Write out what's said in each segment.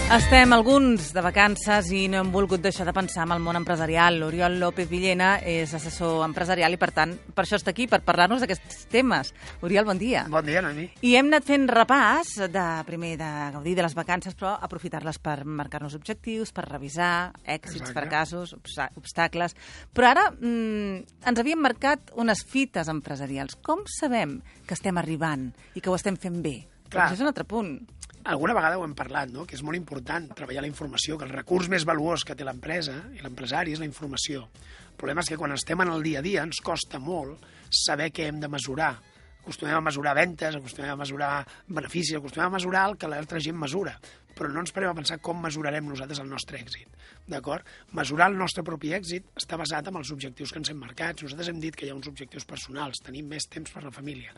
Estem alguns de vacances i no hem volgut deixar de pensar en el món empresarial. L'Oriol López Villena és assessor empresarial i, per tant, per això està aquí, per parlar-nos d'aquests temes. Oriol, bon dia. Bon dia, Noemi. I hem anat fent repàs, primer de gaudir de les vacances, però aprofitar-les per marcar-nos objectius, per revisar èxits, fracassos, obstacles. Però ara ens havíem marcat unes fites empresarials. Com sabem que estem arribant i que ho estem fent bé? Clar. Això és un altre punt. Alguna vegada ho hem parlat, no? Que és molt important treballar la informació, que el recurs més valuós que té l'empresa i l'empresari és la informació. El problema és que quan estem en el dia a dia ens costa molt saber què hem de mesurar. Acostumem a mesurar ventes, acostumem a mesurar beneficis, acostumem a mesurar el que l'altra gent mesura, però no ens parem a pensar com mesurarem nosaltres el nostre èxit. D'acord? Mesurar el nostre propi èxit està basat en els objectius que ens hem marcat. Nosaltres hem dit que hi ha uns objectius personals, tenim més temps per la família,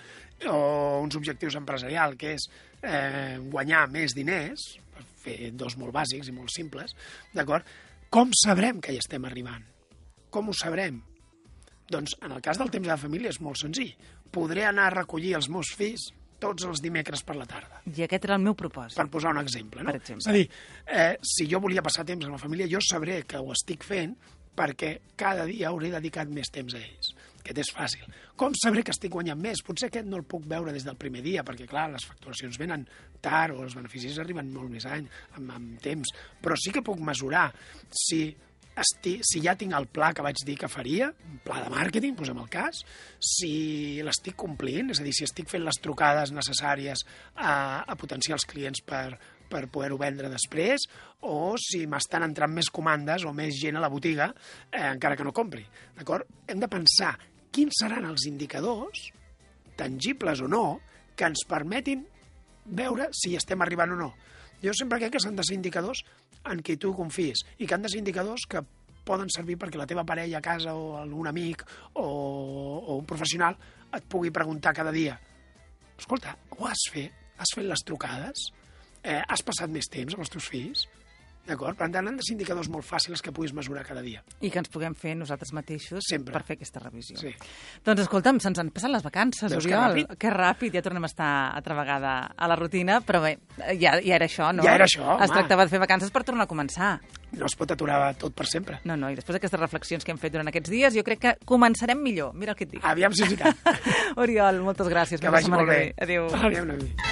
o uns objectius empresarials, que és guanyar més diners, per fer dos molt bàsics i molt simples, d'acord? Com sabrem que hi estem arribant? Com ho sabrem? Doncs en el cas del temps de la família és molt senzill. Podré anar a recollir els meus fills tots els dimecres per la tarda. I aquest era el meu propòsit. Per posar un exemple, no? Per exemple. És a dir, si jo volia passar temps amb la família, jo sabré que ho estic fent perquè cada dia hauré dedicat més temps a ells. Aquest és fàcil. Com sabré que estic guanyant més? Potser aquest no el puc veure des del primer dia, perquè, clar, les facturacions venen tard o els beneficis arriben molt més amb temps, però sí que puc mesurar si ja tinc el pla que vaig dir que faria, un pla de màrqueting, posem el cas, si l'estic complint, és a dir, si estic fent les trucades necessàries a potencials clients per poder-ho vendre després, o si m'estan entrant més comandes o més gent a la botiga, encara que no compri. D'acord? Hem de pensar quins seran els indicadors, tangibles o no, que ens permetin veure si estem arribant o no. Jo sempre crec que s'han de ser indicadors en què tu confies i que han de ser indicadors que poden servir perquè la teva parella a casa o algun amic o un professional et pugui preguntar cada dia: escolta, ho has fet? Has fet les trucades? Has passat més temps amb els teus fills? D'acord? Per tant, han de ser indicadors molt fàcils que puguis mesurar cada dia. I que ens puguem fer nosaltres mateixos sempre per fer aquesta revisió. Sí. Doncs escolta'm, se'ns han passat les vacances, Veus Oriol. Que ràpid, ja tornem a estar altra vegada a la rutina, però bé, ja era això, no? Ja era això, Es tractava de fer vacances per tornar a començar. No es pot aturar tot per sempre. No, i després d'aquestes reflexions que hem fet durant aquests dies, jo crec que començarem millor. Mira el que et dic. Aviam si és veritat. Oriol, moltes gràcies. Que vagi molt bé. Adéu. Adéu, Noemi.